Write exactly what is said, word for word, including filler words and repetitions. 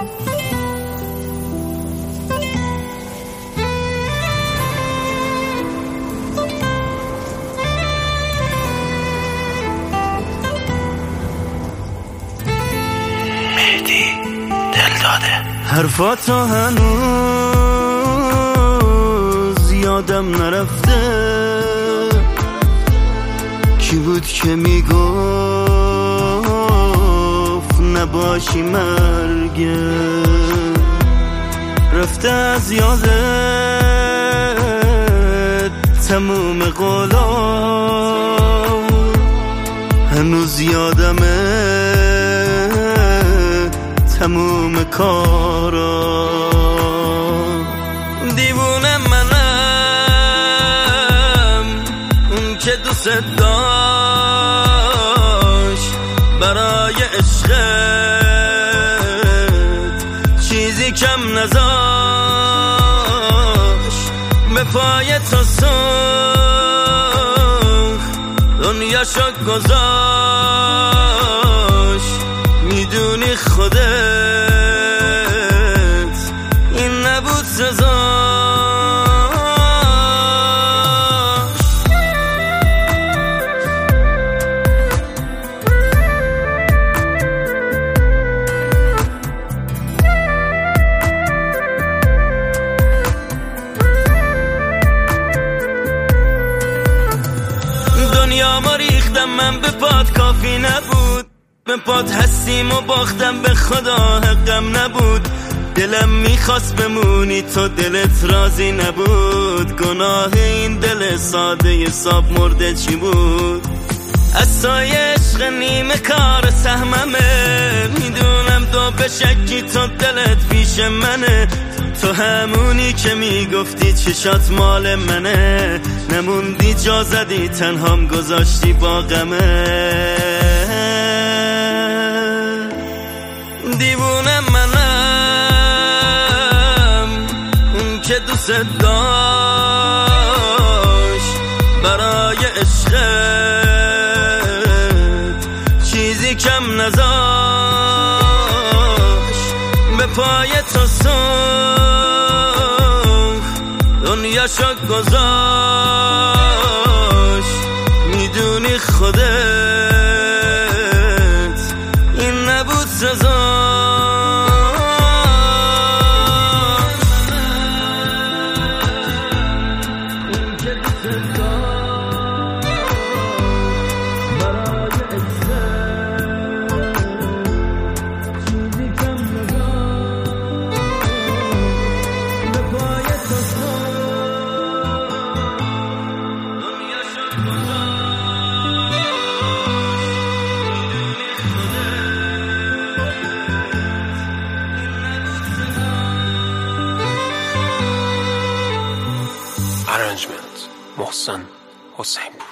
حرفاتو هنوز یادم نرفته، کی بود که میگفت نباشی مرگه، رفته از یادت تموم قولا، هنوز یادمه تموم کارا. دیوونه منم اون که دوست داشت برای عشقت چیزی کم نذاشت، به پای تو سوخت دنیاشو گذاشت. میدونی خودت این نبود سزاش. دنیا ما ریختم من به پات، کافی نبود به پات هستیم و باختم، به خدا حقم نبود. دلم میخواست بمونی تو دلت راضی نبود، گناه این دل ساده حساب مرده چی بود؟ از سایه عشق نیمه کار سهممه، میدونم تو به شکی تو دلت پیش منه، تو همونی که میگفتی چشات مال منه، نموندی جا زدی تنهام گذاشتی با غمه. دیوونه منم اون که دوست داشت برای عشقت چیزی کم نذاشت، به پای تو سوخت دنیاشو گذاشت. میدونی خودت این نبود سزا. Arrangement محسن حسین.